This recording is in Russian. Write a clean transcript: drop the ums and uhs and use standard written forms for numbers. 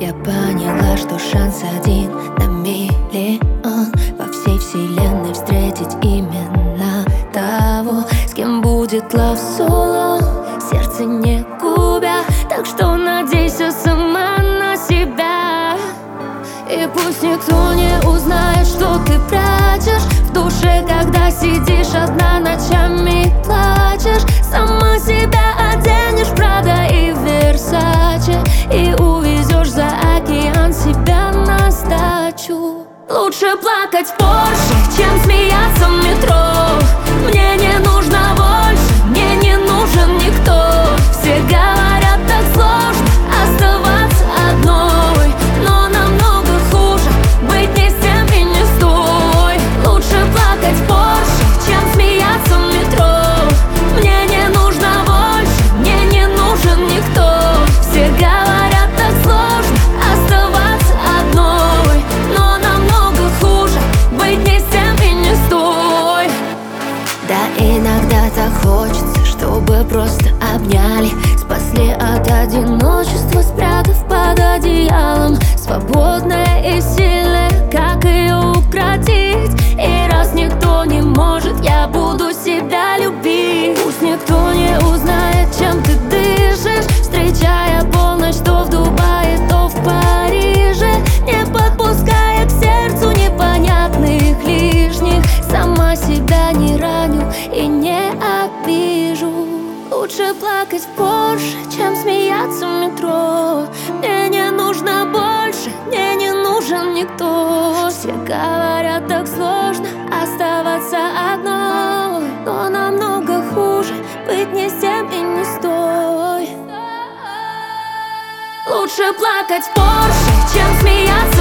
Я поняла, что шанс один на миллион во всей вселенной встретить именно того, с кем будет love solo, сердце не губя. Так что надейся сама на себя. И пусть никто не узнает, что ты прячешь в душе, когда сидишь одна ночами плачешь. Сама себя оденешь в Прада и Версаче и увезешь за океан себя на сдачу. Лучше плакать в Порше, чем смеяться в метро. Мне не нужно больше, мне не нужен никто. Все говорят, так сложно оставаться одной, но намного хуже быть не с тем и не с той. Лучше плакать в Порше, чем смеяться в метро. Мне не нужно больше, мне не нужен никто. Все говорят, так сложно оставаться одной, но намного хуже быть не с тем и не с той. Да, иногда так хочется, чтобы просто обняли, спасли от одиночества, спрятав под одеялом. Свободная и сильная, как ее укротить? И раз никто не может, я буду себя любить. Пусть никто не узнает, чем ты дышишь, встречая полночь то в Дубае, то в Париже, не подпуская к сердцу непонятных лишних. Сама себя не раню и не обижу. Лучше плакать в Порше, чем смеяться в метро. Мне не нужно больше, мне не нужен никто. Все говорят, так сложно оставаться одной, но намного хуже быть не с тем и не с той. Лучше плакать в Порше, чем смеяться